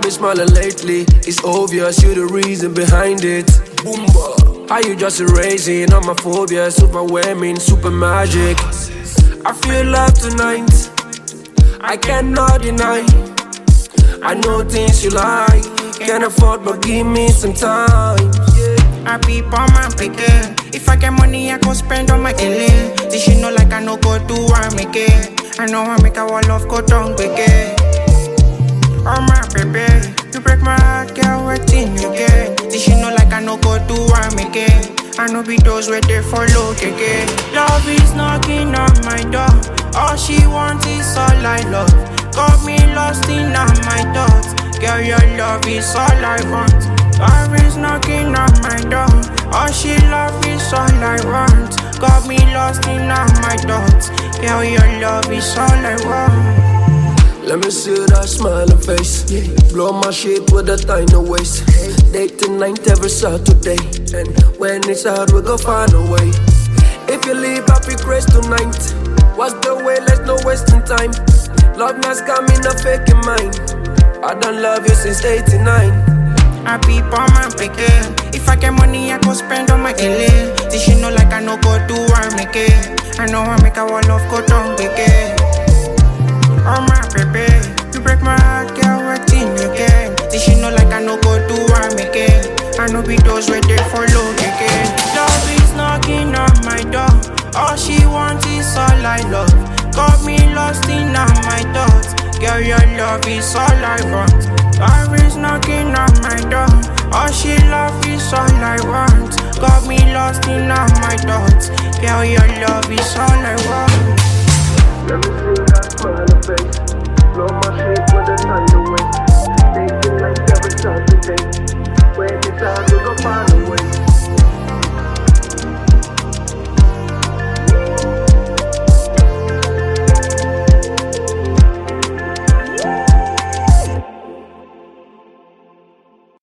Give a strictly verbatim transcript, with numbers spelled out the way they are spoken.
been smiling lately. It's obvious you're the reason behind it. Boomba. How you just erasing all my phobias, overwhelming, super magic. I feel love tonight, I cannot deny. I know things you like, can't afford but give me some time. Yeah. I peep on my picket. If I get money, I go spend on my L A. This shit know like I no go do I make it. I know I make a wall of go down big. Oh my baby, you break my heart, girl, what thing you get? This shit know like I no go do I make it. I know be those where they follow, again. Love is knocking on my door. All she wants is all I love. Got me lost in all my thoughts. Girl, your love is all I want. Love is knocking on my door. All she love is all I want. Got me lost in all my thoughts. Girl, your love is all I want. Let me see that smiling face. Yeah. Blow my shit with a tiny waist. Date tonight every Saturday. And when it's hard, we go find a way. If you leave happy grace tonight, what's the way? Let's no wasting time. Love has got me not faking mine. I done love you since eighty-nine. I peep on my picket. If I get money, I go spend on my L A. This shit know like I no go do I make it. I know I make a wall of go down big. Oh my baby, you break my heart, girl, what thing you get? This shit know like I no go do I make it. I know be those where they follow again. Love is knocking on my door. All she wants is all I love. Got me lost in all my thoughts. Girl, your love is all I want. Love is knocking on my door. All she love is all I want. Got me lost in all my thoughts. Girl, your love is all I want.